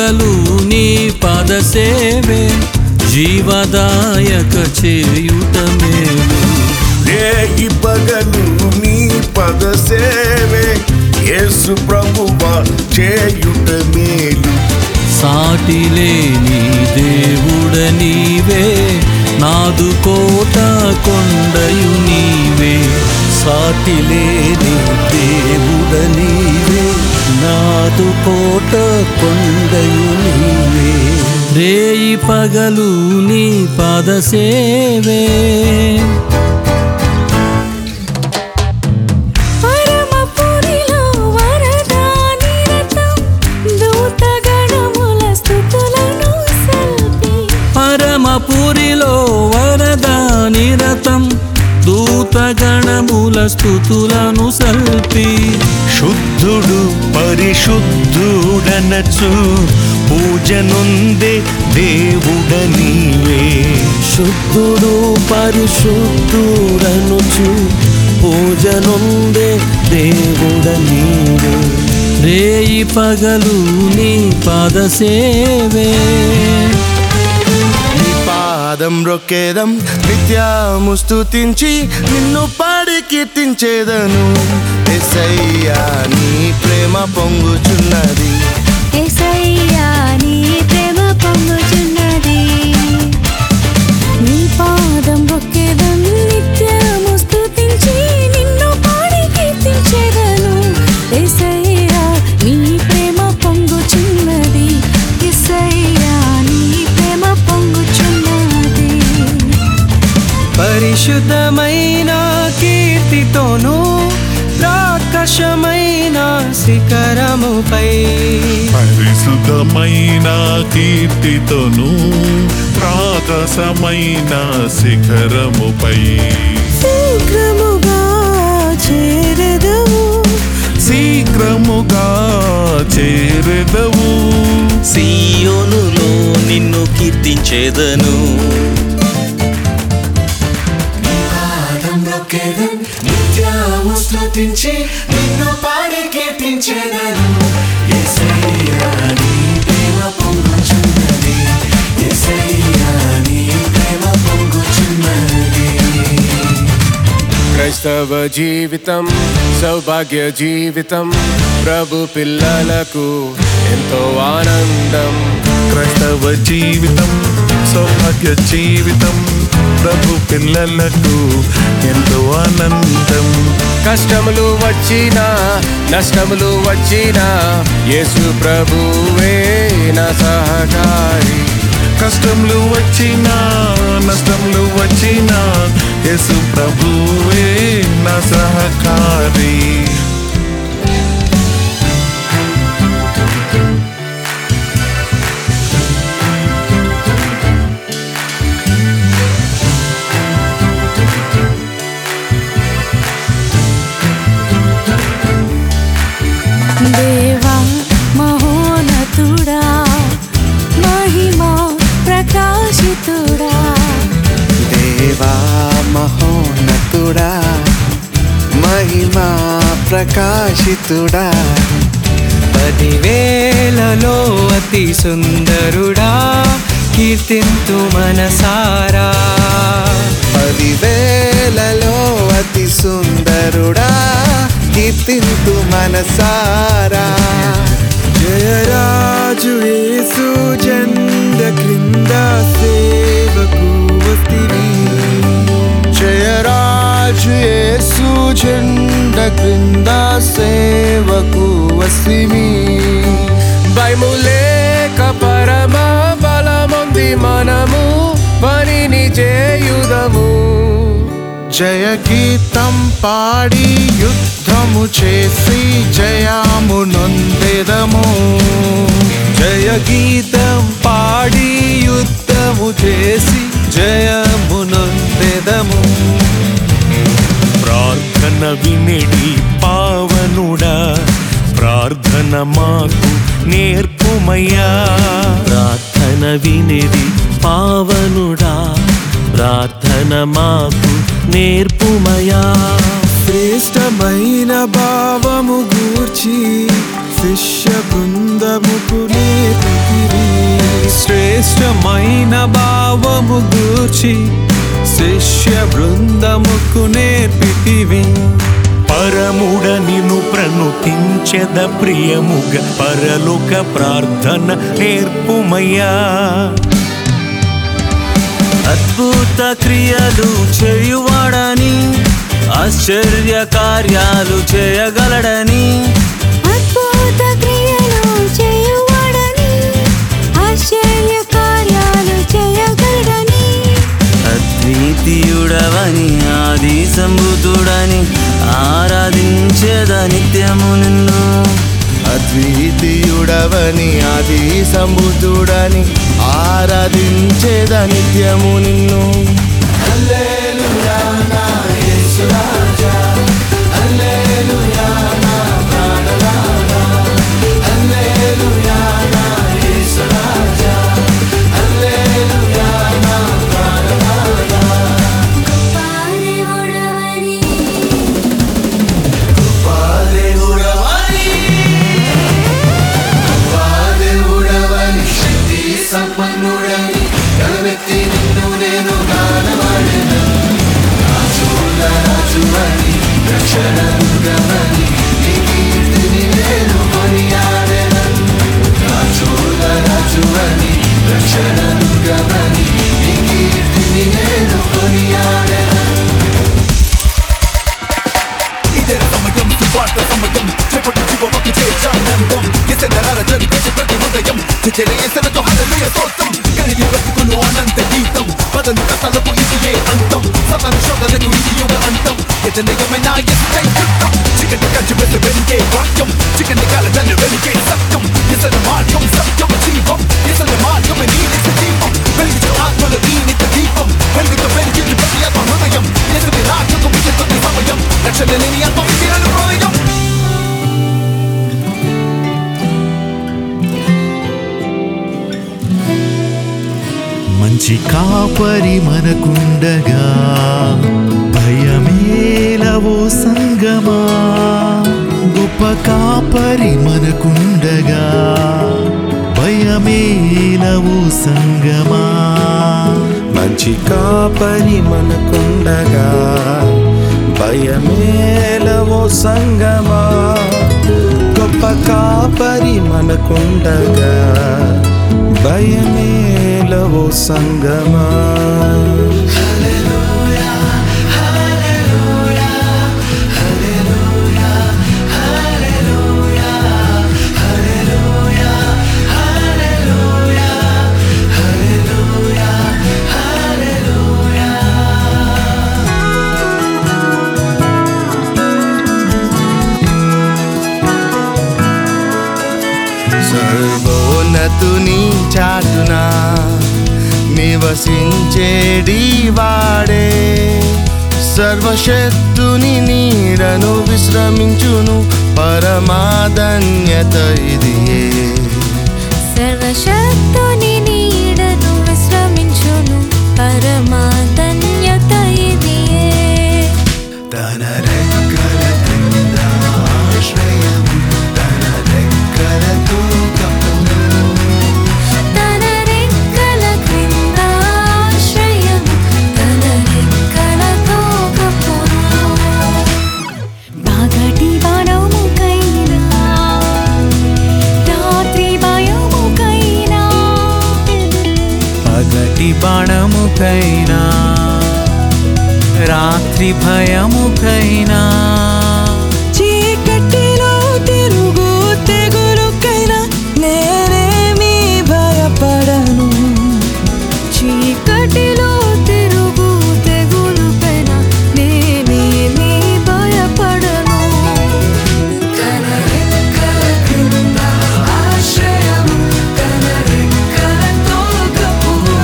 పగలు నీ పద సేవే జీవదాయక చేయుట మేలు. రేయి పగలు నీ పద సేవే యేసు ప్రభువా చేయుట మేలు. సాటి లేని దేవుడ నీవే నాదు కోట కొండయు నీవే. సాటి లేని దేవుడ నీవే నాదు కోట కొండయు నీవే. రేయి పగలు నీ పద సేవే పరమపురిలో వరదా నిరతం దూతగణముల స్తుతులను సల్పి. శుద్ధుడు పరిశుద్ధుడనచు పూజనుందే దేవుడ నీవే. శుద్ధుడు పరిశుద్ధుడనుచు పూజనుందే దేవుడ నీవే. రేయి పగలు నీ పద సేవే పాదం రొక్కేదం నిత్యము స్తుతించి నిన్ను పాడి కీర్తించేదను. యేసయ్యా నీ ప్రేమ పొంగుచున్నది. యేసయ్యా నీ ప్రేమ పొంగుచున్నది. నీ పాదం రొక్కేదం నిత్యము స్తుతించి నిన్ను పాడి కీర్తించేదను. యేసయ్యా నీ ప్రేమ పొంగుచున్నది. యేసయ్యా నీ ప్రేమ పొంగుచున్నది. పరిశుద్ధమైన కీర్తితోను రాకశమైన శిఖరముపై. పరిశుద్ధమైన కీర్తితోను ప్రాకాశమైన శిఖరముపై. శీఘ్రముగా చేరెదవు శీఘ్రముగా చేరెదవు. సీయోనులో నిన్ను కీర్తించేదను. నిత్యము స్తుతించి నిన్ను పాడి కీర్తించేదను. యేసయ్యా నీ ప్రేమ పొంగుచున్నది. యేసయ్యా నీ ప్రేమ పొంగుచున్నది. క్రైస్తవ జీవితం సౌభాగ్య జీవితం, ప్రభు పిల్లలకు ఎంతో ఆనందం. క్రైస్తవ జీవితం సౌభాగ్య జీవితం, ప్రభు పిల్లలకు ఎంతో ఆనందం. కష్టములు వచ్చినా నష్టములు వచ్చినా యేసు ప్రభువే నా సహకారి. కష్టములు వచ్చినా నష్టములు వచ్చినా యేసు ప్రభువే నా సహకారి. దేవా మహోన్నతుడా మహిమా ప్రకాశితుడా. దేవా మహోన్నతుడా మహిమా ప్రకాశితుడా. 10,000లో అతి సుందరుడా కీర్తింతు మనసారా. 10,000లో అతి సుందరుడా కీర్తింతు మనసారా. జయరాజు యేసు జెండ క్రింద సేవకు వస్తివి. జయరాజు యేసు జెండ క్రింద సేవకు వస్తివి. భయము లేక పరమ బలముంది మనము పనిని చేయుదము. జయ గీతం పాడి యుద్ధము చేసి జయము నొందెదము. జయ గీతం పాడి యుద్ధము చేసి జయము నొందెదము. ప్రార్థన వినిడి పావనుడా, ప్రార్థన మాకు నేర్పుమయ్యా. ప్రార్థన వినిది పావనుడా, ప్రార్థన మాకు నేర్పుమయా. శ్రేష్టమైన భావము గూర్చి శిష్య బృందముకు నేర్పితివి. శ్రేష్టమైన భావము గూర్చి శిష్య బృందముకు నేర్పితివి. పరముడ నిను ప్రణుతించెద ప్రియముగ పరలోక ప్రార్థన నేర్పుమయ్యా. అద్భుత క్రియలు చేయువాడని ఆశ్చర్య కార్యాలు చేయగలడని. అద్భుత క్రియలు చేయువాడని ఆశ్చర్య కార్యాలు చేయగలడని. అద్వితీయుడవని ఆది సంభూతుడని ఆరాధించేద నిత్యము నిన్ను. అద్వితీయుడవని ఆది సంబుద్ధుడని ఆరాధించేద నిత్యము నిన్ను. హల్లెలూయా నా యేసు రాజా, హల్లెలూయా నా ప్రాణనాథా, హల్లెలూయా నా యేసు రాజా, హల్లెలూయా నా ప్రాణనాథా. పారేవుడవని పాదేవుడవని శక్తి సంపన్నుడని గలవెత్తి నిన్ను నేను గానమాడెను. రాజుల రాజువని రక్షణ దుర్గమని నీ కీర్తిని నేను కొనియాడెను. రాజుల రాజువని రక్షణ దుర్గమని నీ కీర్తిని నేను కొనియాడెను. ఇదే సమయం సువార్త సమయం చేపట్టు జీవవకు చేర్చానందం ఎసెనరాల జరిగేసి ప్రతి హృదయం చెలయేసలతో హల్లెలూయా స్తోత్రం కలిగి బ్రతుకును అనంత గీతం పదంత తలకు ఇదియే అంతం సతన శోధనకు ఇది యుగ అంతం ఎదనయమైన ఎస్ఐ యుద్ధం చికటి కంచి వెళ్ళు వెలిగే వాక్యం చికటి కాలదన్ను వెలిగే సత్యం ఎసల మార్గం సత్యం జీవం ఎసల మార్గమే నీ నిత్య దీపం వెలిగించు ఆత్మల నీ నిత్య దీపం వెలుగుతో వెలిగించు ప్రతి ఆత్మ హృదయం ఎసలి రాజకు మిగిలిన సమయం రక్షణ లేని ఆత్మ విజయాల హృదయం. మంచి కాపరి మనకుండగా భయమేలవో సంగమా. గొప్ప కాపరి మనకుండగా భయమేలవో సంగమా. మంచి కాపరి మనకుండగా భయమేలవో సంగమా. గొప్ప కాపరి మనకుండగా భయమేలవో సంగమా. సర్వోన్నతుని చాటున నివసించేడి వాడే సర్వశక్తుని నీడను విశ్రమించును పరమాధన్యత ఇదియే. సర్వశక్తుని నీడను విశ్రమించును పరమాధన్యత ఇదియే. తన రెక్కల క్రింద ఆశ్రయం తన రెక్కలతో కప్పును. తన రెక్కల క్రింద ఆశ్రయం తన రెక్కలతో కప్పును. పగటి బాణముకైనా రాత్రి భయముకైనా పగటి బాణముకైనా రాత్రి భయముకైనా చీకటిలో తిరుగు తెగులుకైనా నేనేమీ భయపడను. చీకటిలో తిరుగు తెగులుపైన నేనేమీ భయపడను. తన రెక్కల క్రింద ఆశ్రయం తన రెక్కలతో కప్పును.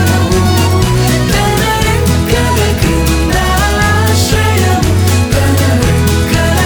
తన రెక్కల క్రింద ఆశ్రయం తన రెక్కల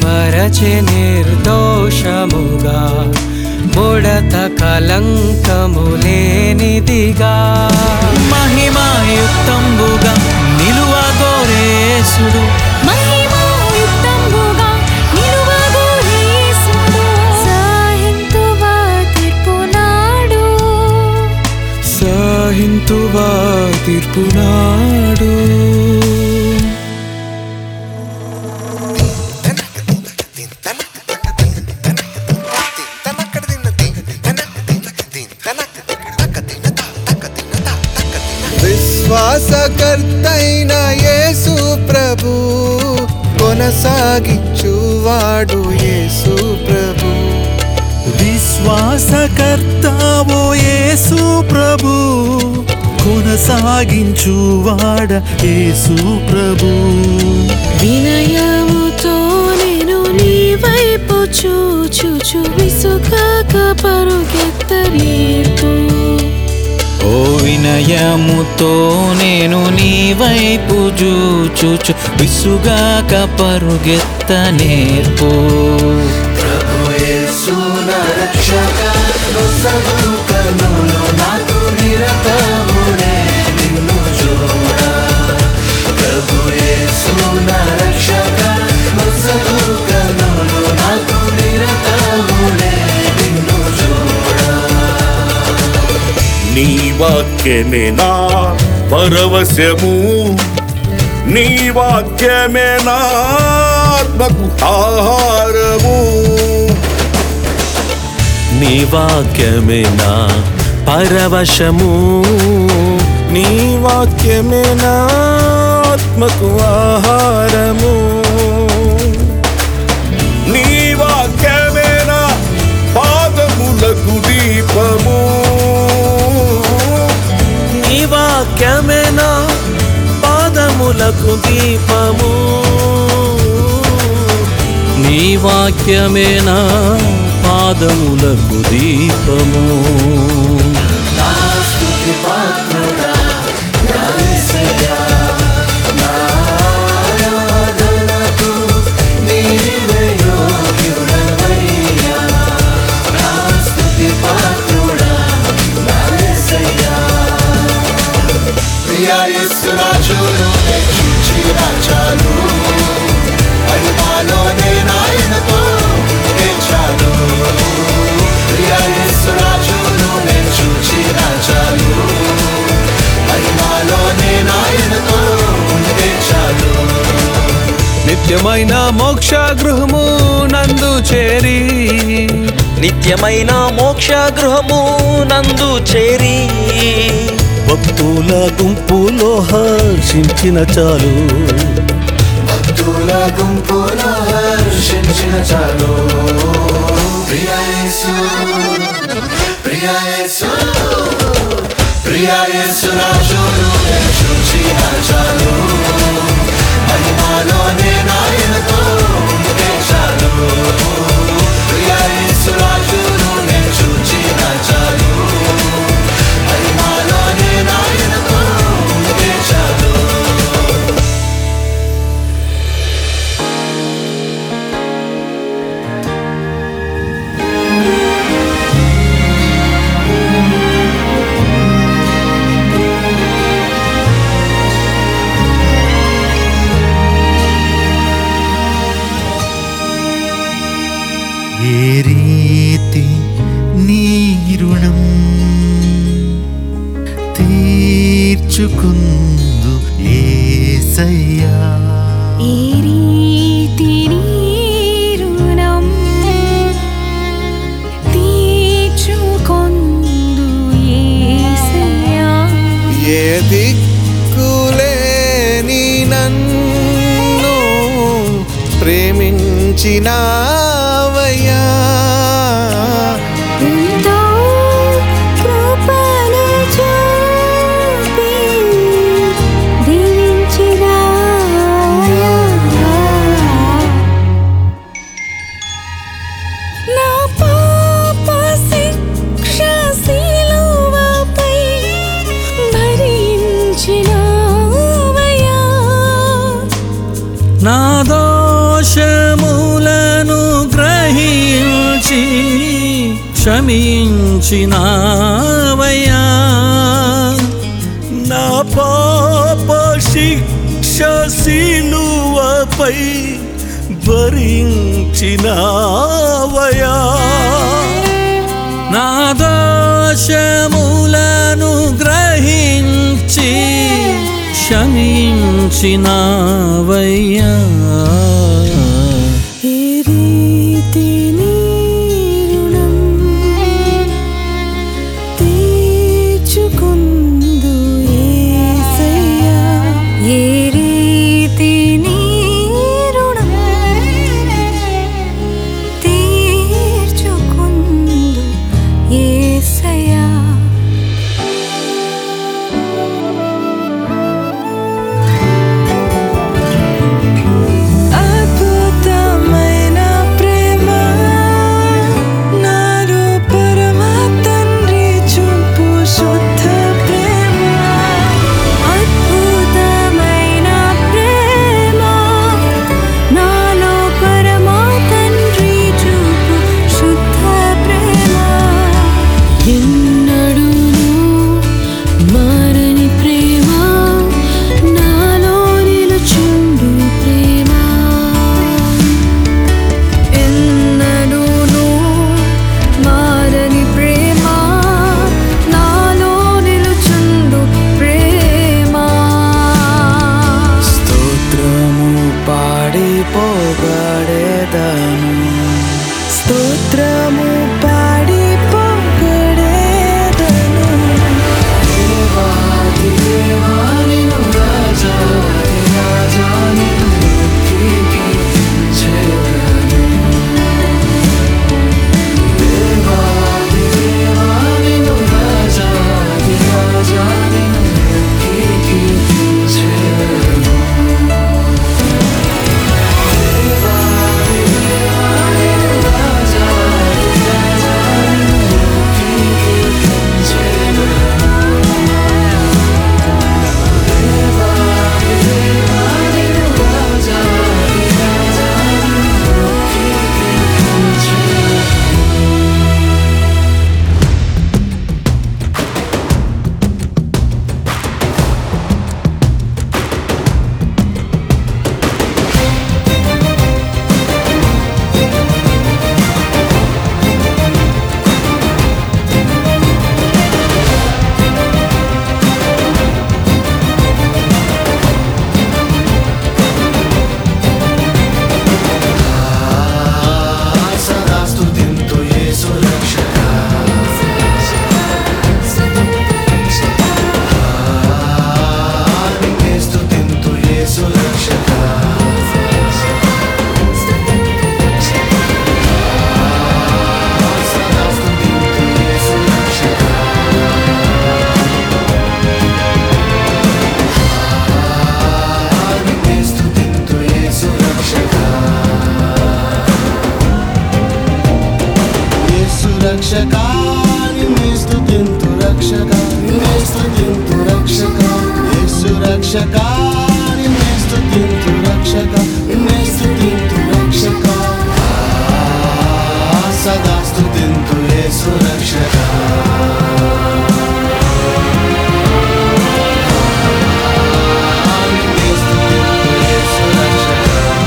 పరచె నిర్దోషముగా ముడత కలంకము లేనిదిగా మహిమాయుక్తంబుగా నిలువగోరేసుడు మహిమాయుక్తంబుగా నిలువగోరేసుడు సహింతువా తీర్పునాడు సహింతువా తీర్పునాడు విశ్వాసకర్తైన యేసు ప్రభు కొనసాగించువాడు యేసు ప్రభు విశ్వాసకర్తావో యేసు ప్రభు కొనసాగించువాడ యేసు ప్రభు వినయముతో నేను నీ వైపు చూచు విసుగాక పరుగెత్తనేర్పు ఓ వినయముతో నేను నీ వైపు చూచు విసుగాక పరుగెత్త నేర్పు ప్రభు యేసు నా రక్షక నొసగు కన్నులు నాకు నిరతమునే నిన్ను చూడ ప్రభు యేసు నా రక్షక నొసగు కన్నులు నాకు నిరతమునే నిన్ను చూడ నీ వాక్యమే నా పరవశము నీ వాక్యమే నా ఆత్మకు ఆహారము నీ వాక్యమే నా పరవశము నీ వాక్యమే నా ఆత్మకు ఆహారము నీ వాక్యమే నా పాదములకు దీపము నీ వాక్యమే నా పాదములకు దీపము నీ వాక్యమే నా పాదములకు దీపము నిత్యమైన మోక్ష గృహము నందు చేరి నిత్యమైన మోక్ష గృహము నందు చేరి భక్తుల గుంపులో హర్షించిన చాలు భక్తుల గుంపులో హర్షించిన చాలు ప్రియ యేసు ప్రియ యేసు ప్రియ యేసు రాజును చూచిన చాలు మహిమలోనే నాయనతో ఉంటే చాలు ప్రియ యేసు రాజును చూచిన చాలు మహిమలోనే నాయనతో ఉంటే చాలు ఏ రీతి నీ రుణం తీర్చుకుందు యేసయ్యా ఏ రీతి నీ రుణం తీర్చుకొందు యేసయ్యా ఏ దిక్కులేని నన్ను ప్రేమించినావయ్యా ఎంతో కృపను చూపి దీవించినావయ్యా. నా పాప శిక్ష శిలువపై భరించినావయ్యా. నా దోష దోషములను గ్రహించి క్షమించినావయ్యా నా పాప శిక్ష సిలువపై భరించినావయ్యా నా దోషములను గ్రహించి క్షమించినావయ్యా ఏ రీతి నీ రుణం తీర్చుకుందు యేసయ్యా ఏ రీతి నీ రుణం తీర్చుకుందు యేసయ్యా అద్భుతమైన ప్రేమ నాలో పరమ తండ్రి చూపు శుద్ధ ప్రేమ అద్భుతమైన ప్రేమ నాలో పరమ తండ్రి చూపు శుద్ధ ప్రేమ ఎన్నడూను మారని ప్రేమ నాలో నిలుచుండు ప్రేమ ఎన్నడూను మారని ప్రేమ నాలో నిలుచుండు ప్రేమ స్తోత్రము పాడి పొగడేదను స్తోత్రము పాడి పొగడేదను దేవాది దేవా నిన్ను రాజాది రాజా నిన్ను కీర్తించెదను. దేవాది దేవా నిన్ను రాజాది రాజా నిన్ను కీర్తించెదను. సదా స్తుతింతు యేసు రక్షక నిన్నే స్తుతింతు యేసు రక్షక సదా స్తుతింతు యేసు రక్షక నిన్నే స్తుతింతు యేసు రక్షక యేసు రక్షక నిన్నే స్తుతింతు రక్షక నిన్నే స్తుతింతు రక్షక యేసు రక్షక నిన్నే స్తుతింతు రక్షక నిన్నే స్తుతింతు రక్షక సదా స్తుతింతు యేసు రక్షక నిన్నే స్తుతింతు యేసు రక్షక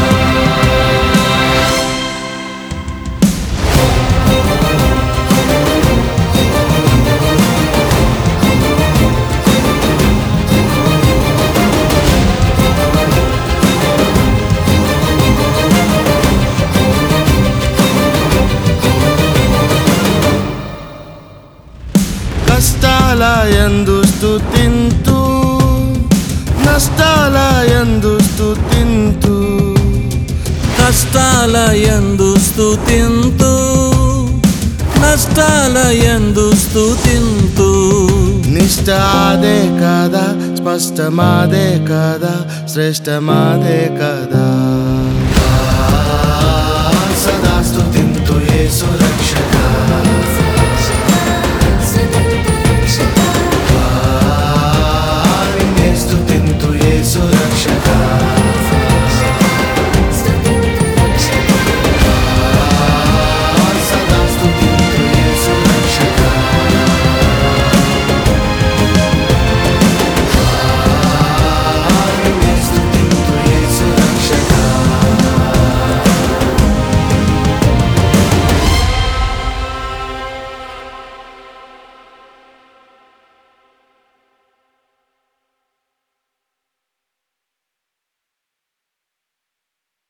కష్టాలయందు స్తుతింతు నష్టాలయందు స్తుతింతు కష్టాలయందు స్తుతింతు నష్టాలయందు స్తుతింతు నిష్ఠాదే కదా స్పష్టమాదే కదా శ్రేష్టమాదే కదా